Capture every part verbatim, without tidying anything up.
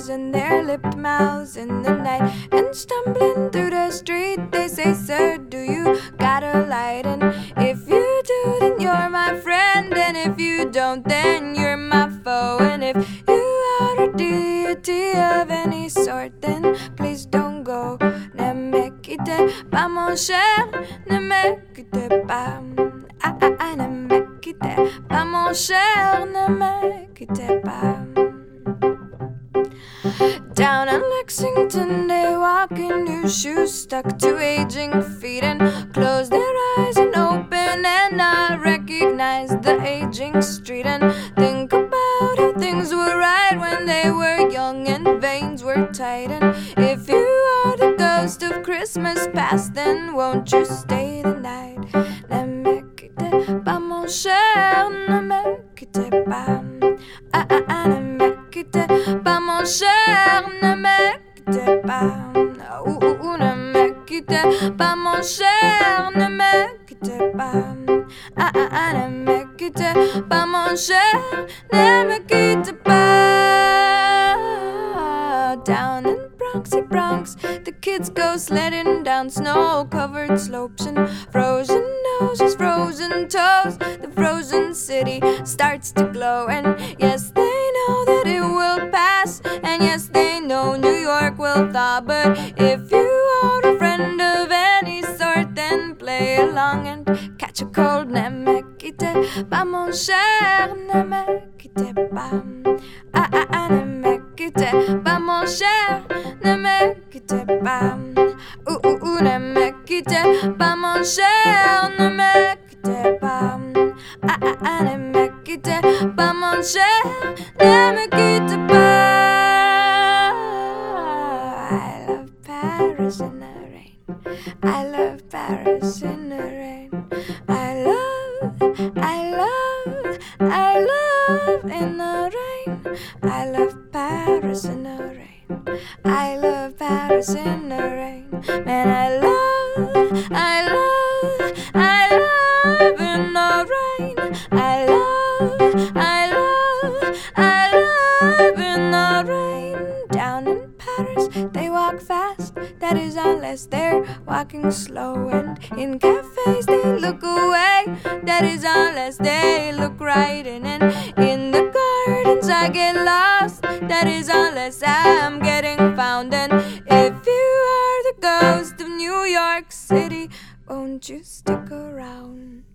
eyes and their lipped mouths in the night. And stumbling through the street, they say, "Sir, do you got a light?" And if you do, then you're my friend, and if you don't, then you're my foe. And if you are a deity of any sort, then please don't go. Ne me quitte pas, mon cher, ne me quitte pas. Ah, ah, ah, ne me quitte pas, mon cher, ne me quitte pas. Down in Lexington, they walk in new shoes stuck to aging feet, and close their eyes and open and not recognize the aging street, and think about how things were right when they were young and veins were tight. And if you are the ghost of Christmas past, then won't you stay the night? Ne me quitte pas, mon cher, ne me quitte pas. Ah, ah, ah, ne me quitte pas, mon cher, ne me quitte pas. Ouh, ouh, ouh, ne me quitte pas, mon cher, ne me quitte pas. Ah, ah, ah, ne me quitte pas, mon cher, ne me quitte pas. Down in Bronxy Bronx, the kids go sledding down snow-covered slopes, and frozen noses, frozen toes, the frozen city starts to glow. And yes, they know that it will pass, and yes, they know New York will thaw. But if you are a friend of any sort, then play along and catch a cold. Ne me quitte pas, mon cher, ne me quitte pas. Ah, ah, ah, ne me quitte pas, mon cher, ne me quitte pas. Ouh, ouh, ouh, ne me quitte pas, mon cher, ne me quitte pas. Ah, ah, ah, ne me quitte pas, mon cher, ne me quitte pas. I love Paris in the rain. I love Paris in the rain. I love, I love, I love in the rain. I love Paris in the rain. I love Paris in the rain. Man, I love, I love, I love in the rain. I love, I love, I love in the rain. Down in Paris, they walk fast, that is unless they're walking slow. And in cafes, they look away, that is unless they look right. And, and in the gardens, I get lost, that is unless I'm getting found. And if you are the ghost of New York City, won't you stick around?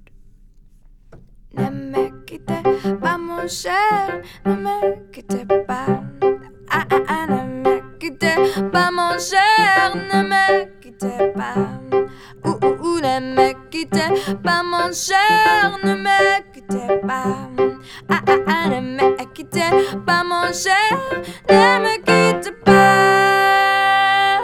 Ne me quitte pas, mon cher, ne me quitte pas. Ah, ah, ah, ne me quitte pas, mon cher, ne me quitte pas. Ouh, ouh, ouh, ne me quitte pas, mon cher, ne me quitte pas. Ah, ah, ah, ne me quitte pas, mon cher, ne me quitte pas.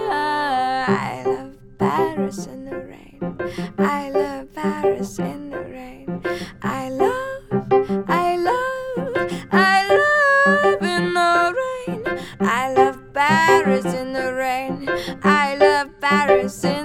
I love Paris in the rain. I love Paris in the rain. I love, I love, I love in the rain. I love Paris in the rain. I love Paris in